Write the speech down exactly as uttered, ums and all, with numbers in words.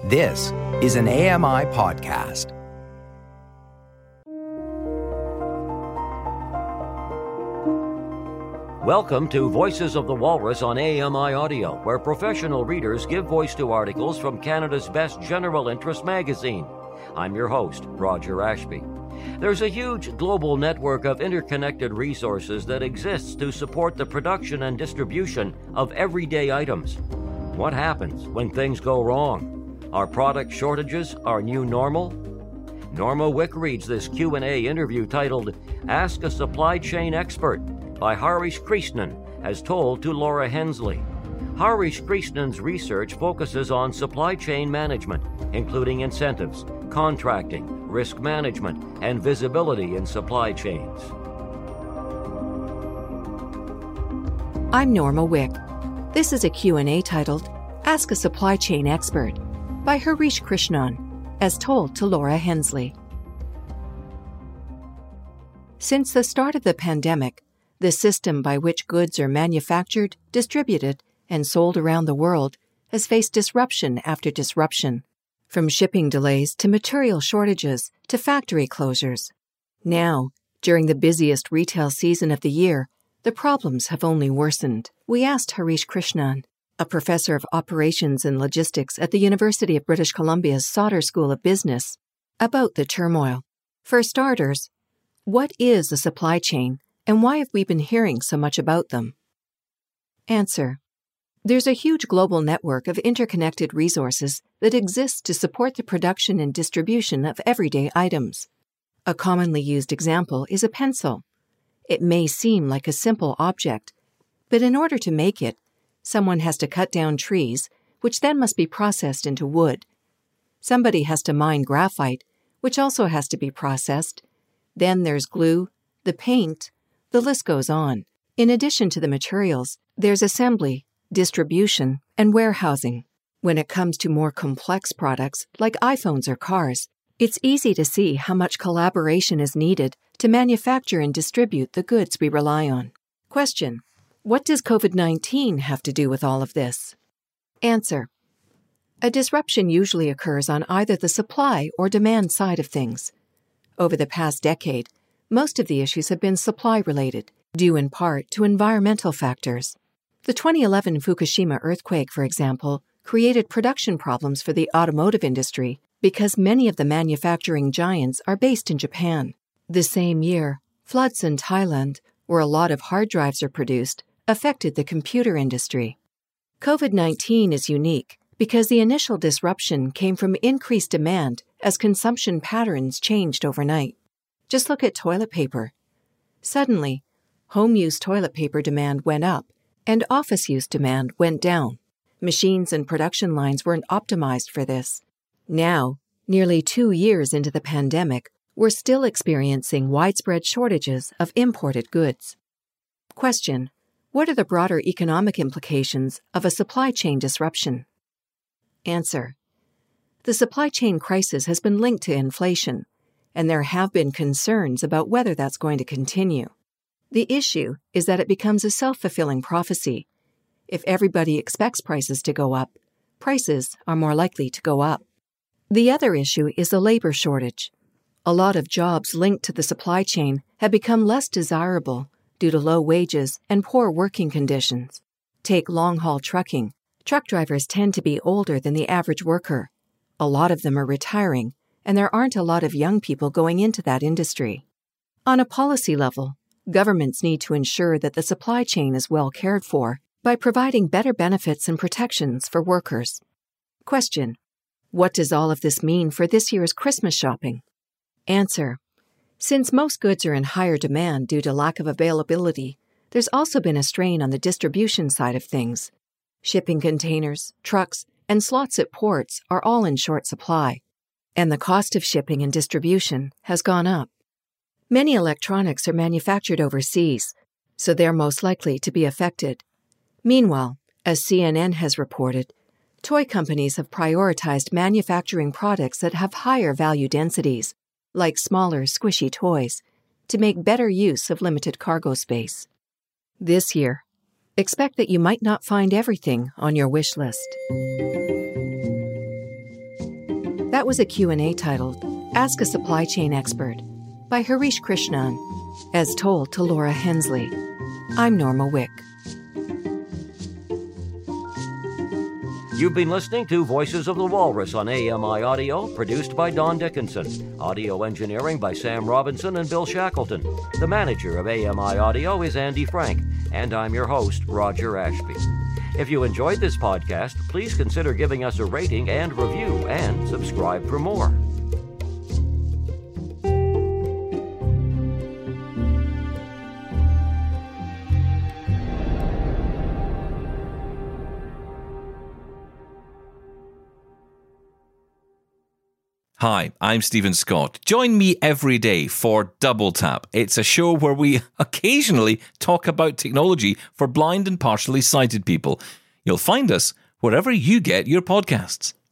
This is an A M I podcast. Welcome to Voices of the Walrus on A M I Audio, where professional readers give voice to articles from Canada's best general interest magazine. I'm your host, Roger Ashby. There's a huge global network of interconnected resources that exists to support the production and distribution of everyday items. What happens when things go wrong? Are product shortages our new normal? Norma Wick reads this Q and A interview titled Ask a Supply Chain Expert by Harish Krishnan, as told to Laura Hensley. Harish Krishnan's research focuses on supply chain management, including incentives, contracting, risk management, and visibility in supply chains. I'm Norma Wick. This is a Q and A titled Ask a Supply Chain Expert by Harish Krishnan, as told to Laura Hensley. Since the start of the pandemic, the system by which goods are manufactured, distributed, and sold around the world has faced disruption after disruption, from shipping delays to material shortages to factory closures. Now, during the busiest retail season of the year, the problems have only worsened. We asked Harish Krishnan, a professor of operations and logistics at the University of British Columbia's Sauder School of Business, about the turmoil. For starters, what is a supply chain, and why have we been hearing so much about them? Answer. There's a huge global network of interconnected resources that exists to support the production and distribution of everyday items. A commonly used example is a pencil. It may seem like a simple object, but in order to make it, someone has to cut down trees, which then must be processed into wood. Somebody has to mine graphite, which also has to be processed. Then there's glue, the paint, the list goes on. In addition to the materials, there's assembly, distribution, and warehousing. When it comes to more complex products, like iPhones or cars, it's easy to see how much collaboration is needed to manufacture and distribute the goods we rely on. Question. What does COVID nineteen have to do with all of this? Answer. A disruption usually occurs on either the supply or demand side of things. Over the past decade, most of the issues have been supply-related, due in part to environmental factors. The twenty eleven Fukushima earthquake, for example, created production problems for the automotive industry because many of the manufacturing giants are based in Japan. The same year, floods in Thailand, where a lot of hard drives are produced, affected the computer industry. COVID nineteen is unique because the initial disruption came from increased demand as consumption patterns changed overnight. Just look at toilet paper. Suddenly, home-use toilet paper demand went up and office-use demand went down. Machines and production lines weren't optimized for this. Now, nearly two years into the pandemic, we're still experiencing widespread shortages of imported goods. Question. What are the broader economic implications of a supply chain disruption? Answer. The supply chain crisis has been linked to inflation, and there have been concerns about whether that's going to continue. The issue is that it becomes a self-fulfilling prophecy. If everybody expects prices to go up, prices are more likely to go up. The other issue is the labor shortage. A lot of jobs linked to the supply chain have become less desirable due to low wages and poor working conditions. Take long-haul trucking. Truck drivers tend to be older than the average worker. A lot of them are retiring, and there aren't a lot of young people going into that industry. On a policy level, governments need to ensure that the supply chain is well cared for by providing better benefits and protections for workers. Question. What does all of this mean for this year's Christmas shopping? Answer. Since most goods are in higher demand due to lack of availability, there's also been a strain on the distribution side of things. Shipping containers, trucks, and slots at ports are all in short supply, and the cost of shipping and distribution has gone up. Many electronics are manufactured overseas, so they're most likely to be affected. Meanwhile, as C N N has reported, toy companies have prioritized manufacturing products that have higher value densities, like smaller, squishy toys, to make better use of limited cargo space. This year, expect that you might not find everything on your wish list. That was a Q and A titled, Ask a Supply Chain Expert, by Harish Krishnan, as told to Laura Hensley. I'm Norma Wick. You've been listening to Voices of the Walrus on A M I Audio, produced by Don Dickinson. Audio engineering by Sam Robinson and Bill Shackleton. The manager of A M I Audio is Andy Frank, and I'm your host, Roger Ashby. If you enjoyed this podcast, please consider giving us a rating and review, and subscribe for more. Hi, I'm Stephen Scott. Join me every day for Double Tap. It's a show where we occasionally talk about technology for blind and partially sighted people. You'll find us wherever you get your podcasts.